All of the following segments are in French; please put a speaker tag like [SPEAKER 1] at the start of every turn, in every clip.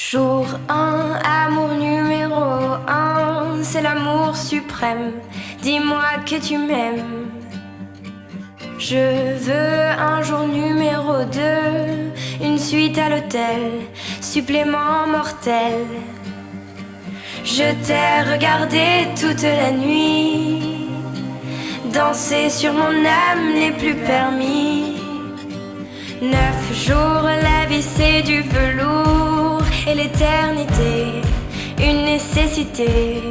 [SPEAKER 1] Jour 1, amour numéro 1, c'est l'amour suprême. Dis-moi que tu m'aimes. Je veux un jour numéro 2, une suite à l'hôtel, supplément mortel. Je t'ai regardé toute la nuit, danser sur mon âme n'est plus permis. 9 jours, la vie c'est du velours, et l'éternité, une nécessité.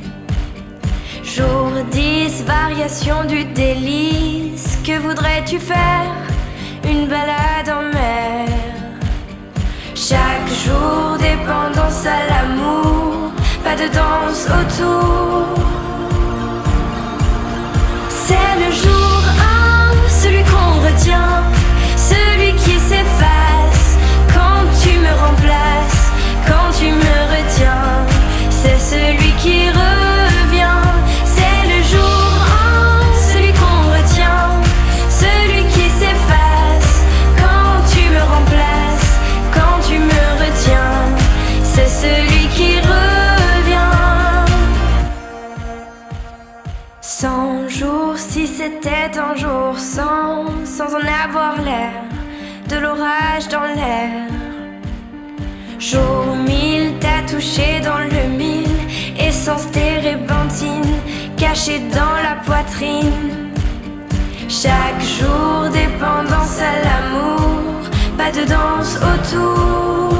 [SPEAKER 1] Jour 10, variation du délice. Que voudrais-tu faire? Une balade en mer. Chaque jour, dépendance à l'amour, pas de danse autour. C'est le jour 1, celui qu'on retient, celui qui s'efface quand tu me remplaces, quand tu me retiens. C'est celui qui revient. C'est le jour 1, celui qu'on retient, celui qui s'efface quand tu me remplaces, quand tu me retiens. C'est celui qui revient. 100 jours, si c'était un jour sans en avoir l'air, de l'orage dans l'air. Jour 1000, t'as touché dans le mille, essence térébenthine, cachée dans la poitrine. Chaque jour, dépendance à l'amour, pas de danse autour.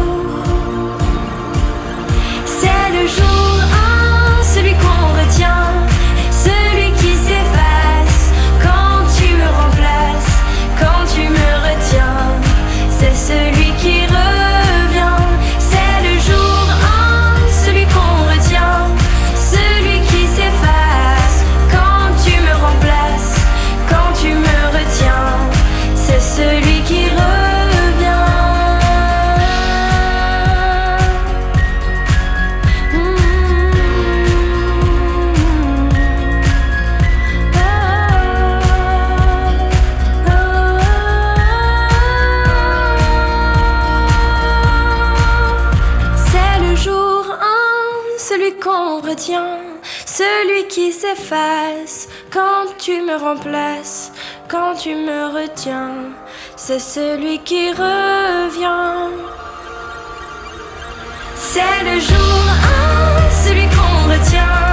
[SPEAKER 1] C'est le jour 1, celui qu'on retient, celui qui s'efface quand tu me remplaces, quand tu me retiens. C'est celui qui revient. C'est le jour 1, celui qu'on retient, celui qui s'efface quand tu me remplaces, quand tu me retiens. C'est celui qui revient. Celui qu'on retient, celui qui s'efface quand tu me remplaces, quand tu me retiens. C'est celui qui revient. C'est le jour 1, celui qu'on retient,